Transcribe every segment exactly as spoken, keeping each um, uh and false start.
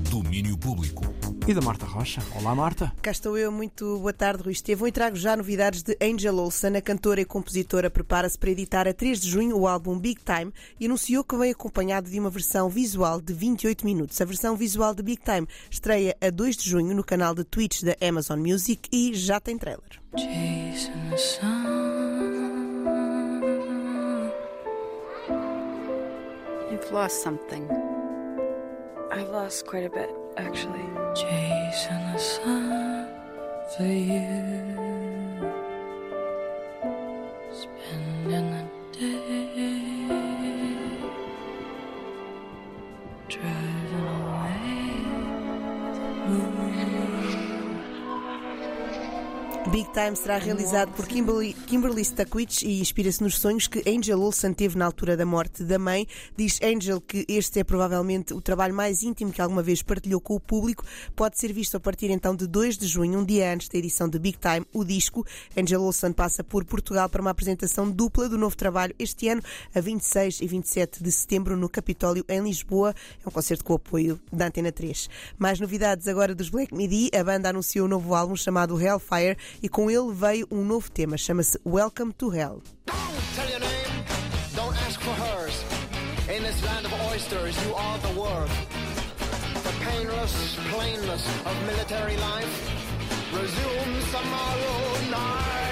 Domínio Público. E da Marta Rocha. Olá, Marta. Cá estou eu, muito boa tarde, Rui Estevão, e trago já novidades de Angel Olsen. A cantora e compositora prepara-se para editar a três de junho o álbum Big Time e anunciou que vem acompanhado de uma versão visual de vinte e oito minutos. A versão visual de Big Time estreia a dois de junho no canal de Twitch da Amazon Music e já tem trailer. Chasing the sun. You've lost something. I've lost quite a bit, actually. Chasing the sun for you. Spending the day driving away the moon. Big Time será realizado por Kimberly, Kimberly Stackwich e inspira-se nos sonhos que Angel Olsen teve na altura da morte da mãe. Diz Angel que este é provavelmente o trabalho mais íntimo que alguma vez partilhou com o público. Pode ser visto a partir então de dois de junho, um dia antes da edição de Big Time, o disco. Angel Olsen passa por Portugal para uma apresentação dupla do novo trabalho este ano, a vinte e seis e vinte e sete de setembro, no Capitólio, em Lisboa. É um concerto com o apoio da Antena três. Mais novidades agora dos Black Midi. A banda anunciou um novo álbum chamado Hellfire e com ele veio um novo tema, chama-se Welcome to Hell. Don't tell your name, don't ask for hers. In this land of oysters, you are the world. The painless plainness of military life resumes tomorrow night.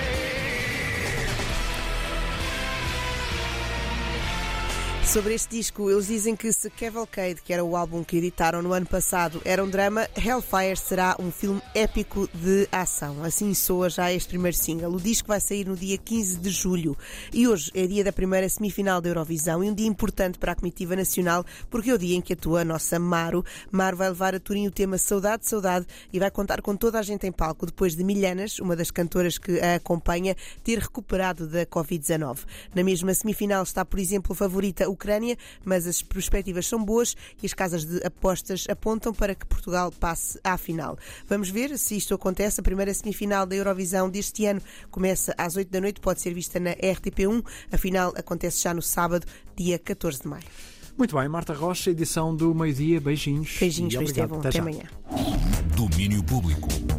Sobre este disco, eles dizem que se Cavalcade, que era o álbum que editaram no ano passado, era um drama, Hellfire será um filme épico de ação. Assim soa já este primeiro single. O disco vai sair no dia quinze de julho. E hoje é dia da primeira semifinal da Eurovisão e um dia importante para a comitiva nacional, porque é o dia em que atua a nossa Maro. Maro vai levar a Turim o tema Saudade, Saudade e vai contar com toda a gente em palco depois de Milhanas, uma das cantoras que a acompanha, ter recuperado da covid dezanove. Na mesma semifinal está, por exemplo, a favorita Ucrânia, mas as perspectivas são boas e as casas de apostas apontam para que Portugal passe à final. Vamos ver se isto acontece. A primeira semifinal da Eurovisão deste ano começa às oito da noite, pode ser vista na R T P um. A final acontece já no sábado, dia catorze de maio. Muito bem, Marta Rocha, edição do meio-dia. Beijinhos. Beijinhos, e Estevão. Até já. amanhã. Domínio Público.